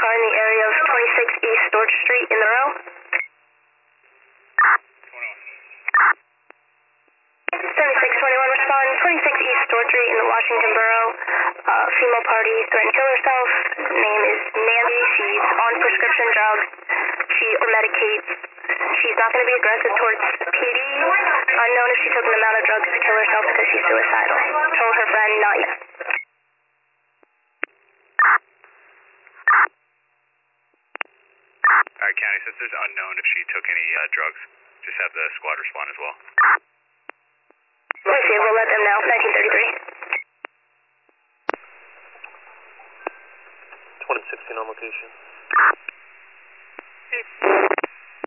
car in the area of 26 East Storch Street in the row. 7621, respond. 26 East Storch Street in the Washington Borough. Female party threatened to kill herself. Name is Nancy. She's on prescription drugs. She medicates. She's not going to be aggressive towards PD. Unknown if she took an amount of drugs to kill herself because she's suicidal. Told her friend not yet. Alright, County, since there's unknown if she took any drugs, just have the squad respond as well. Let's see, we'll let them know. 1933. 2016 on location.